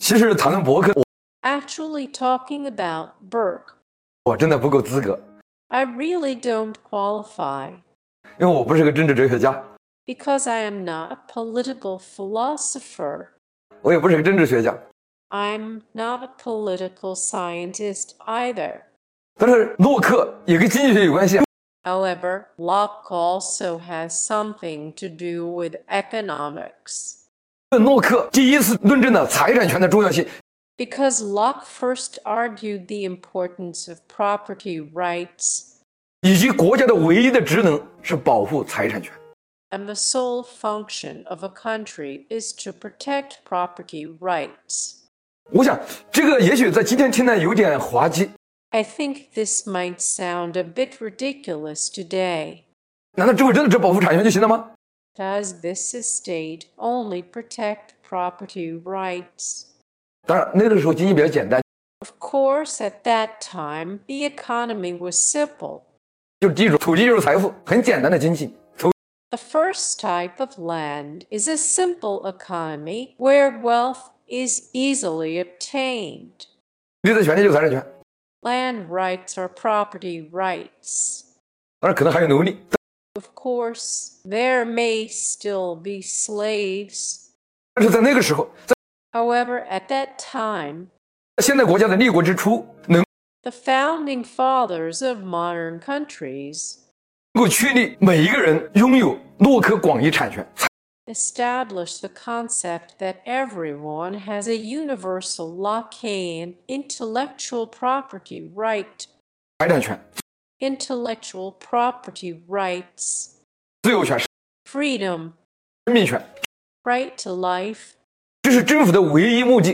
其实谈论伯克， Actually talking about Burke, 我真的不够资格， I really don't qualify 因为我不是个政治哲学家， because I am not a political philosopher. 我也不是个政治学家。 I'm not a political scientist either. 但是洛克也跟经济学有关系啊。 However, Locke also has something to do with economics. 洛克第一次论证了财产权的重要性， Because Locke first argued the importance of property rights 以及国家的唯一的职能是保护财产权。 and the sole function of a country is to protect property rights. 我想这个也许在今天听来有点滑稽， I think this might sound a bit ridiculous today. 难道只保护产权就行了吗？ Does this estate only protect property rights? 当然那个时候经济比较简单， Of course, at that time, the economy was simple. 就是地主，土地就是财富，很简单的经济。 The first type of land is a simple economy where wealth is easily obtained. 立的权利就是财产权， Land rights are property rights. 当然可能还有奴隶， Of course, there may still be slaves. 但是在那个时候，在 However, at that time, 现代国家的立国之初，能 the founding fathers of modern countries 够确立每一个人拥有洛克广义产权， established the concept that everyone has a universal Lockean intellectual property right. 财产权、 Intellectual property rights, 自由权、 freedom, 生命权， right to life. 这是政府的唯一目的。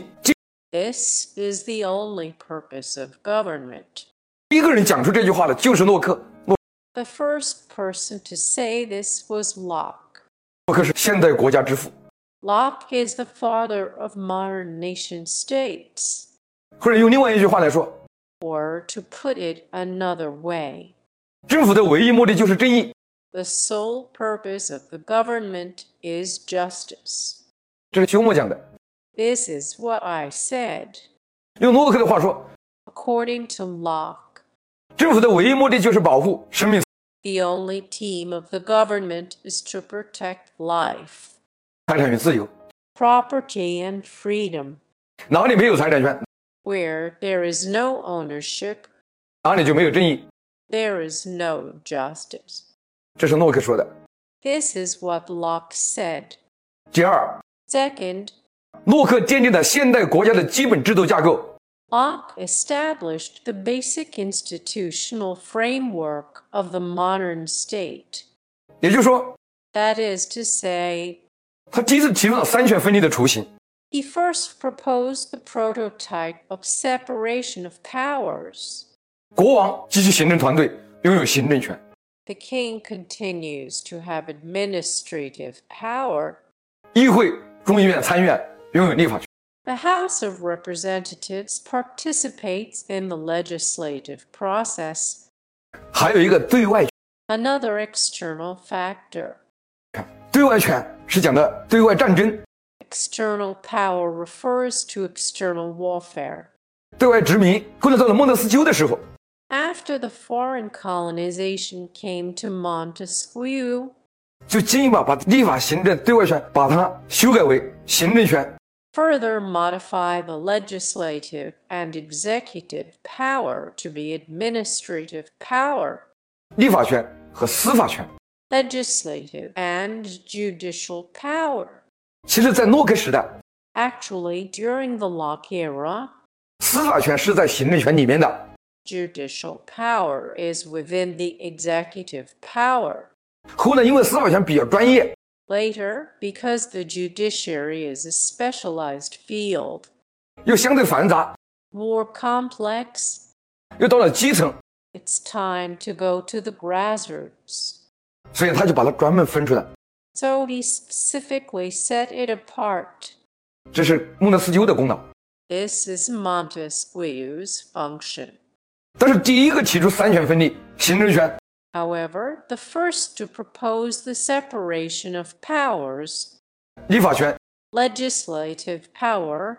This is the only purpose of government. 第一个人讲出这句话的就是洛克。 The first person to say this was Locke. 洛克是现代国家之父， Locke is the father of modern nation states. 或者用另外一句话来说， Or to put it another way, 政府的唯一目的就是正义。 the sole purpose of the government is justice. 这是休谟讲的。 This is what I said. 用洛克的话说， According to Locke, 政府的唯一目的就是保护生命、 the only theme of the government is to protect life, 财产与自由。 property, and freedom. 哪里没有财产权， Where there is no ownership, 哪里就没有正义。 there is no justice. 这是洛克说的。 This is what Locke said. 第二， Second, 洛克奠定了现代国家的基本制度架构。 Locke established the basic institutional framework of the modern state. 也就是说， That is to say, 他第一次提出了三权分立的雏形。 he first proposed the prototype of separation of powers. 国王及其行政团队拥有行政权， The king continues to have administrative power. 议会、众议院、参议院拥有立法权。 The House of Representatives participates in the legislative process. 还有一个对外权， Another external factor. 对外权是讲的对外战争、 External power refers to external warfare. 对外殖民。或者到了孟德斯鸠的时候， After the foreign colonization came to Montesquieu, 就进一步把立法、行政、对外权把它修改为行政权。 further modify the legislative and executive power to be administrative power, 立法权和司法权。 legislative and judicial power. 其实，在洛克时代， Actually, during the Locke era, 司法权是在行政权里面的。 judicial power is within the executive power. 后来因为司法权比较专业， Later, because the judiciary is a specialized field, 又相对繁杂， more complex, 又到了基层， it's time to go to the grassroots. 所以他就把它专门分出来。 So he specifically set it apart. 这是孟德斯鸠的功劳。 This is Montesquieu's function. 但是第一个提出三权分立，行政权 However, the first to propose the separation of powers, 立法权 legislative power,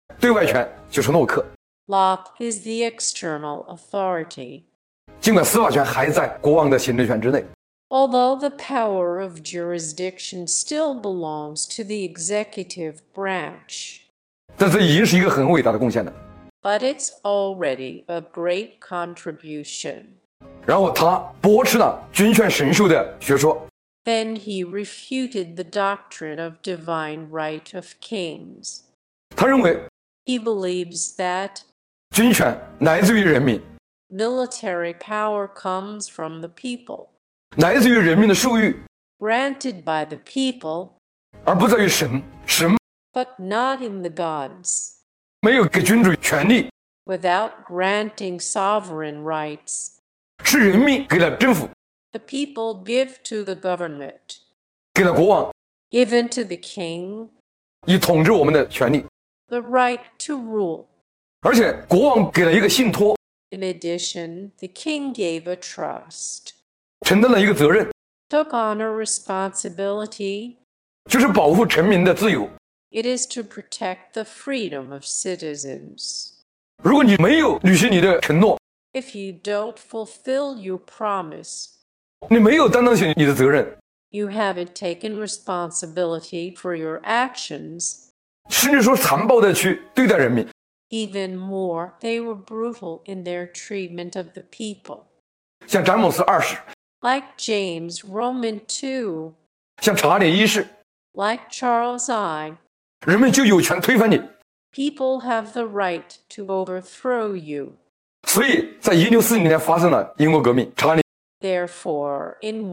对外权就是诺克。 Locke is the external authority. 尽管司法权还在国王的行政权之内， Although the power of jurisdiction still belongs to the executive branch, 但这已经是一个很伟大的贡献了。 but it's already a great contribution. 然后他驳斥了君权神授的学说， Then he refuted the doctrine of divine right of kings. 他认为 He believes that 君权来自于人民， military power comes from the people, 来自于人民的授予， granted by the people, 而不在于神。神 but not in the gods. 没有给君主权力， Without granting sovereign rights, 是人民给了政府， the people give to the government, 给了国王， given to the king, 以统治我们的权利。 the right to rule. 而且国王给了一个信托， In addition, the king gave a trust, 承担了一个责任， took on a responsibility. 就是保护臣民的自由。 It is to protect the freedom of citizens. 如果你没有履行你的承诺， If you don't fulfill your promise, 你没有担当起你的责任， you haven't taken responsibility for your actions. 甚至说残暴的去对待人民。 Even more, they were brutal in their treatment of the people. 像詹姆斯二世， Like James Roman II, 像查理一世， like Charles I, 人们就有权推翻你。 people have the right to overthrow you. 所以在1640年发生了英国革命，查理 Therefore, in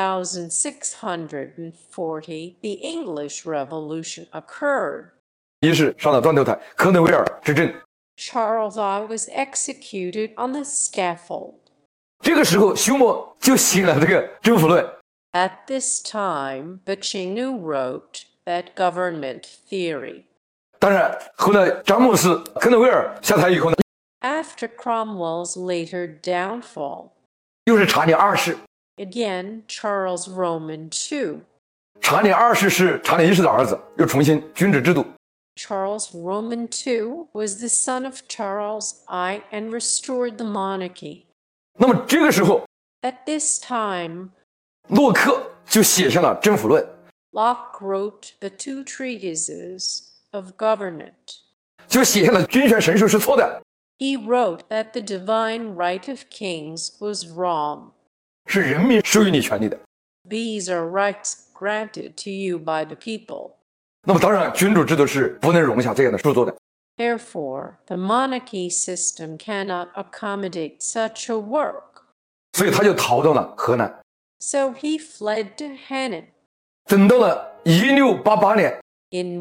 1640, the English Revolution occurred. 一世上了断头台，科内威尔执政。 Charles I was executed on the scaffold. 这个时候，休谟就写了这个政府论。 At this time, Bacinu wrote that government theory. 当然，后来詹姆斯·科内威尔下台以后呢， After Cromwell's later downfall, 又是查理二世。 again Charles Roman II. 查理二世是查理一世的儿子，又重新君主制度。 Charles Roman II was the son of Charles I and restored the monarchy. 那么这个时候， At this time, 洛克就写下了政府论， Locke wrote the two treatises of government. 就写下了君权神授是错的， He wrote that the divine right of kings was wrong. 是人民授予你权利的。 These are rights granted to you by the people. 那么当然，君主制度是不能容下这样的著作的。 Therefore, the monarchy system cannot accommodate such a work. 所以他就逃到了河南。 So he fled to Hannan. 等到了1688年， In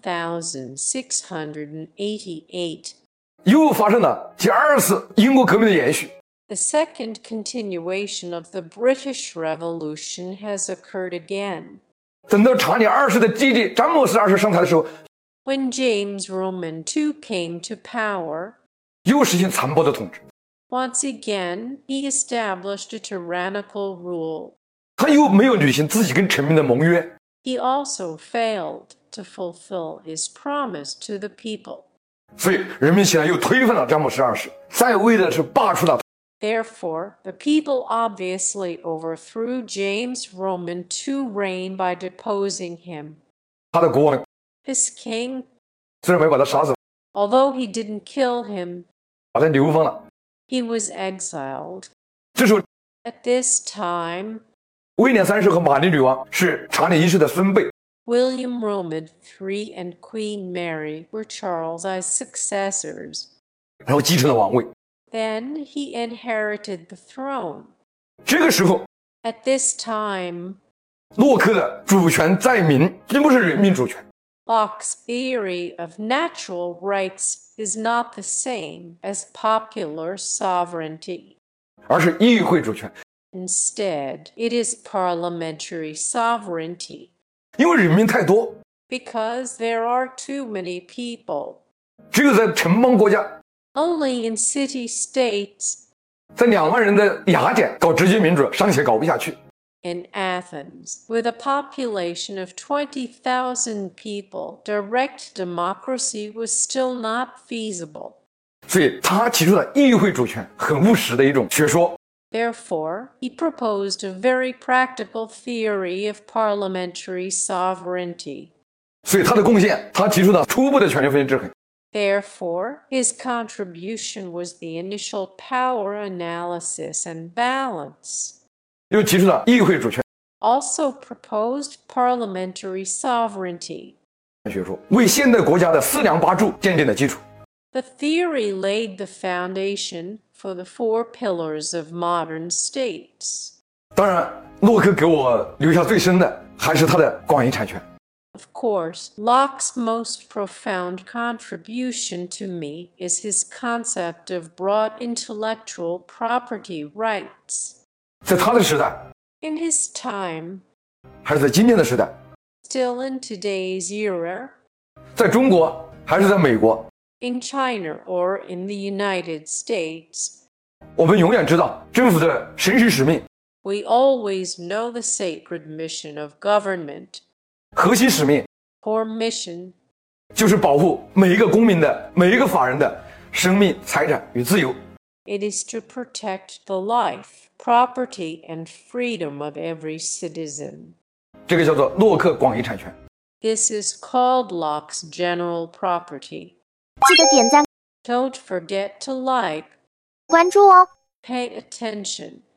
1688, 又发生了第二次英国革命的延续。 the second continuation of the British Revolution has occurred again. 等到查理二世的弟弟詹姆斯二世上台的时候， When James Roman II came to power, 又实行残暴的统治。 once again he established a tyrannical rule. 他又没有履行自己跟臣民的盟约， He also failed to fulfill his promise to the people. 所以人民现在又推翻了詹姆斯二世，在位的是罢黜了。 Therefore, the people obviously overthrew James Roman II's reign by deposing him. 他的国王 This king, 虽然没把他杀死， although he didn't kill him, 把他流放了。 he was exiled. 这时候， At this time, 威廉三世和玛丽女王是查理一世的孙辈， William Roman III and Queen Mary were Charles I's successors. 然后继承了王位。 Then he inherited the throne. 这个时候， At this time, 洛克的主权在民，并不是人民主权。 Locke's theory of natural rights is not the same as popular sovereignty. 而是议会主权， Instead, it is parliamentary sovereignty. 因为人民太多， Because there are too many people. 只有在城邦国家， Only in city-states, 在2万人的雅典搞直接民主尚且搞不下去， In Athens, with a population of 20,000 people, direct democracy was still not feasible. 所以他提出的议会主权很务实的一种学说。 Therefore, he proposed a very practical theory of parliamentary sovereignty. 所以他的贡献，他提出的初步的权力分配制衡。 Therefore, his contribution was the initial power analysis and balance. 又提出了议会主权 Also proposed parliamentary sovereignty. 学说，为现代国家的四梁八柱奠定了基础。 The theory laid the foundation for the 4 pillars of modern states. 当然，洛克给我留下最深的还是他的广义产权。 Of course, Locke's most profound contribution to me is his concept of broad intellectual property rights. 在他的时代， In his time, 还是在今天的时代， still in today's era, 在中国还是在美国， in China or in the United States, 我们永远知道政府的神圣使命、 we always know the sacred mission of government. 核心使命 Core mission 就是保护每一个公民的、每一个法人的生命、财产与自由。 It is to protect the life, property, and freedom of every citizen. 这个叫做洛克广义产权。 This is called Locke's general property. 记得点赞 Don't forget to like, 关注哦。 pay attention,